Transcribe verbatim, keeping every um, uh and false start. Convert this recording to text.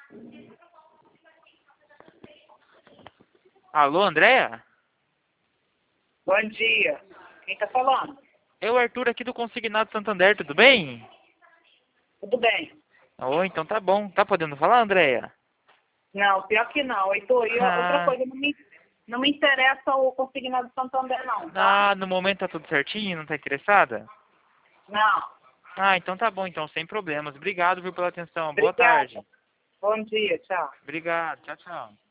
Alô, Andréia? Bom dia. Quem tá falando? Eu, Arthur, aqui do Consignado Santander, tudo bem? Tudo bem? Oh, então tá bom. Tá podendo falar, Andréia? Não, pior que não. Heitor, e outra Ah, coisa, não me, não me interessa o consignado Santander não, tá? ah, no momento tá tudo certinho? Não tá interessada? Não. Ah, então tá bom, então, sem problemas. Obrigado, viu, pela atenção. Boa Obrigada. tarde. Bom dia, tchau. Obrigado. Tchau, tchau.